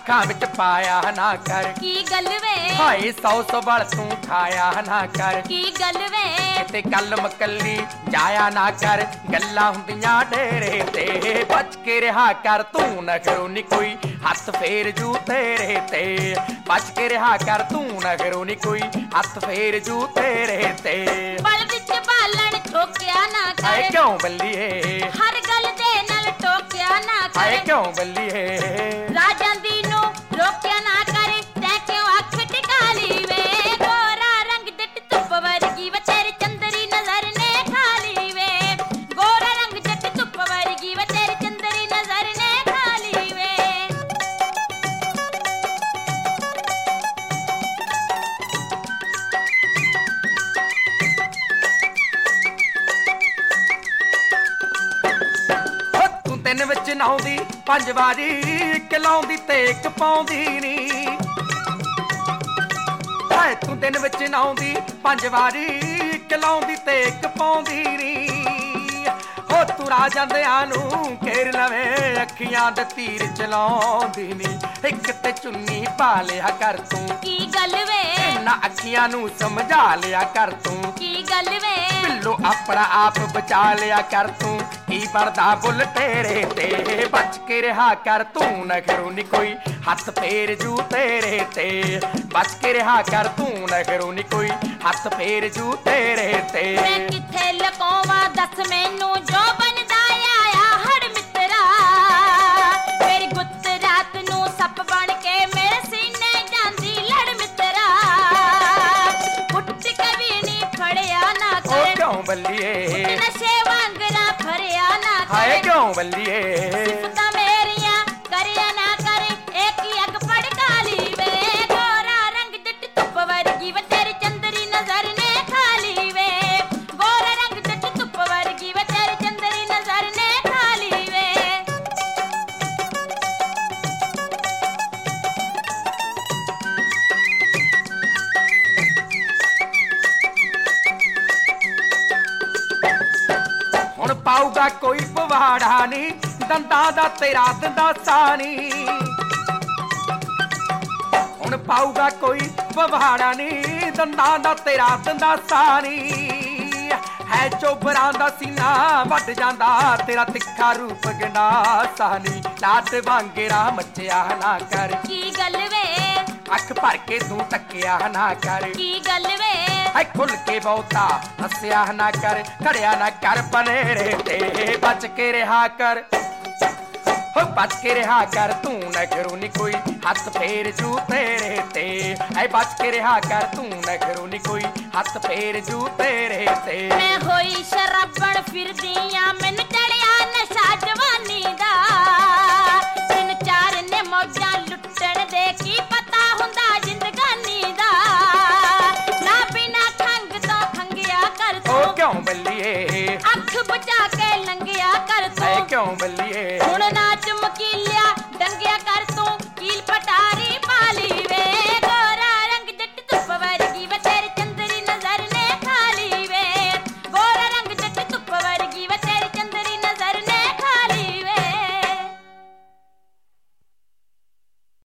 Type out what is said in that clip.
ਅੱਖਾਂ ਵਿੱਚ ਪਾਇਆ ਨਾ ਕਰ। ਕੀ ਗੱਲ ਵੇ ਹਾਏ 100 ਬਲ ਤੂੰ ਖਾਇਆ ਨਾ ਕਰ। ਕੀ ਗੱਲ ਵੇ ਕਿਤੇ ਕੱਲ ਮਕੱਲੀ ਜਾਇਆ ਨਾ ਕਰ, ਗੱਲਾਂ ਹੁੰਦੀਆਂ ਡੇਰੇ ਤੇ। ਬਚ ਕੇ ਰਿਹਾ ਕਰ ਤੂੰ ਨਖਰੋ ਨੀ ਕੋਈ, ਹੱਥ ਫੇਰ ਜੂ ਤੇਰੇ ਤੇ। ਬਚ ਕੇ ਰਿਹਾ ਕਰ ਤੂੰ ਨਖਰੋ ਨੀ ਕੋਈ, ਹੱਥ ਫੇਰ ਜੂ ਤੇਰੇ ਤੇ। ਬਲ ਵਿੱਚ ਬਾਲਣ ਠੋਕਿਆ ਨਾ ਕਰ। ਹਾਏ ਕਿਉਂ ਬੱਲੀਏ, ਹਰ ਗੱਲ ਦੇ ਨਾਲ ਟੋਕਿਆ ਨਾ ਕਰ। ਹਾਏ ਕਿਉਂ ਬੱਲੀਏ, ਰਾਜਾਂ ਦੀ ਨੂੰ ਰੋਕਿਆ ਨਾ ਕਰ। ਤੈਂ ਕਿਉਂ ਅੱਖ ਟਿਕਾ ਲਈ ਵੇ, ਗੋਰਾ ਰੰਗ ਜੱਟ ਧੁੱਪ ਵਰਗੀ ਵੇ ਤੇਰੀ ਚੰਦਰੀ ਨਜ਼ਰ ਨੇ ਖਾ ਲਈ ਵੇ। ਗੋਰਾ ਰੰਗ ਜੱਟ ਧੁੱਪ ਵਰਗੀ ਵੇ ਤੇਰੀ ਚੰਦਰੀ ਨਜ਼ਰ ਨੇ ਖਾ ਲਈ ਵੇ। ਤੂੰ ਤਿੰਨ ਵਿੱਚ ਨਹਾਉਂਦੀ 5 ਵਾਰੀ, ਇੱਕ ਲਾਉਂਦੀ ਤੇ ਇੱਕ ਪਾਉਂਦੀ ਨੀ। ਹਾਏ ਤੂੰ ਦਿਨ ਵਿੱਚ ਨਹਾਉਂਦੀ 5 ਵਾਰੀ, ਇੱਕ ਲਾਉਂਦੀ ਤੇ ਇੱਕ ਪਾਉਂਦੀ ਨੀ। ਹੋ ਤੂੰ ਰਾਜਾਂਦਿਆਂ ਨੂੰ ਘੇਰ ਲਵੇਂ, ਅੱਖੀਆਂ ਦੇ ਤੀਰ ਚਲਾਉਂਦੀ ਨੀ। ਇੱਕ ਤੇ ਚੁੰਨੀ ਪਾ ਲਿਆ ਕਰ ਤੂੰ, ਕੀ ਗੱਲ ਵੇ ਇਹਨਾਂ ਅੱਖੀਆਂ ਨੂੰ ਸਮਝਾ ਲਿਆ ਕਰ ਤੂੰ। ਕੀ ਗੱਲ ਵੇ ਪਿੱਲੋ ਆਪਣਾ ਆਪ ਬਚਾ ਲਿਆ ਕਰ ਤੂੰ, ਕੀ ਬਣਦਾ ਬੁੱਲ ਤੇਰੇ ਤੇ। ਬਚ ਕੇ ਰਿਹਾ ਕਰ ਤੂੰ ਨਖਰੋ ਨੀ ਕੋਈ, ਹੱਥ ਫੇਰ ਜੂ ਤੇਰੇ ਤੇ। ਬਚ ਕੇ ਰਿਹਾ ਕਰ ਤੂੰ ਨਖਰੋ ਨੀ ਕੋਈ, ਹੱਥ ਫੇਰ ਜੂ ਤੇਰੇ ਤੇ। ਮੈਂ ਕਿੱਥੇ ਲਕਾਵਾਂ ਦੱਸ ਮੈਨੂੰ, ਜੋ ਬਣਦਾ ਆਇਆ ਹੜ ਮਿੱਤਰਾ। ਮੇਰੀ ਗੁੱਤ ਰਾਤ ਨੂੰ ਸੱਪ ਬਣ ਕੇ ਮੇਰੇ ਸੀਨੇ ਜਾਂਦੀ ਲੜ ਮਿੱਤਰਾ। ਉੱਠ ਕਵੀ ਨੀ ਫੜਿਆ ਨਾ ਓ ਕਰ, ਕਿਉਂ ਬੱਲੀਏ, ਨਸ਼ੇ ਵਾਂਗਰਾ ਫਰਿਆ ਨਾ ਹਾਏ ਕਰ। ਕਿਉਂ ਬੱਲੀਏ, ਸਿਫਤਾਂ ਮੇਰੀਆਂ ਕਰਿਆ ਨਾ ਕਰ, ਇੱਕ ਹੀ ਅੱਗ ਭੜਕਾ ਲਈ ਵੇ। ਗੋਰਾ ਰੰਗ ਜੱਟ ਧੁੱਪ ਵਰਗੀ ਵੇ ਤੇਰੀ ਚੰਦਰੀ ਨਜ਼ਰ ਨੇ ਖਾ ਲਈ ਵੇ। ਗੋਰਾ ਰੰਗ ਜੱਟ ਧੁੱਪ ਵਰਗੀ ਵੇ ਤੇਰੀ ਚੰਦਰੀ ਨਜ਼ਰ ਨੇ ਖਾ ਲਈ ਵੇ। ਹੁਣ ਪਾਊਗਾ ਕੋਈ ਪਵਾੜਾ ਨੀ, ਦੰਦਾਂ ਦਾ ਤੇਰਾ ਦੰਦਾਸਾ ਨੀ। ਹੁਣ ਪਾਊਗਾ ਕੋਈ ਪਵਾੜਾ ਨੀ, ਦੰਦਾਂ ਦਾ ਤੇਰਾ ਦੰਦਾਸਾ ਨੀ। ਹੈ ਚੋਬਰਾਂ ਦਾ ਸੀਨਾ ਵੱਢ ਜਾਂਦਾ, ਤੇਰਾ ਤਿੱਖਾ ਰੂਪ ਗੰਡਾਸਾ ਨੀ। ਲਾਟ ਵਾਂਗਰਾ ਮੱਚਿਆ ਨਾ ਕਰ, ਕੀ ਗੱਲ ਵੇ ਅੱਖ ਭਰ ਕੇ ਤੂੰ ਤੱਕਿਆ ਨਾ ਕਰ। ਕੀ ਗੱਲ ਵੇ ਐ ਖੁੱਲ ਕੇ ਬਹੁਤਾ ਹੱਸਿਆ ਨਾ ਕਰ, ਖੜਿਆ ਨਾ ਕਰ ਬਨੇਰੇ ਤੇ। ਬਚ ਕੇ ਰਿਹਾ ਕਰ, ਹੋ ਬਚ ਕੇ ਰਿਹਾ ਕਰ ਤੂੰ ਨਖਰੋ ਨੀ ਕੋਈ, ਹੱਥ ਫੇਰ ਜੂ ਤੇਰੇ ਤੇ। ਐ ਬਚ ਕੇ ਰਿਹਾ ਕਰ ਤੂੰ ਨਖਰੋ ਨੀ ਕੋਈ, ਹੱਥ ਫੇਰ ਜੂ ਤੇਰੇ ਤੇ। ਮੈਂ ਹੋਈ ਸ਼ਰਾਬਣ ਫਿਰਦੀ ਆਂ, ਮੈਨੂੰ ਚੜਿਆ ਨਸ਼ਾ ਜਵਾਨੀ ਦਾ।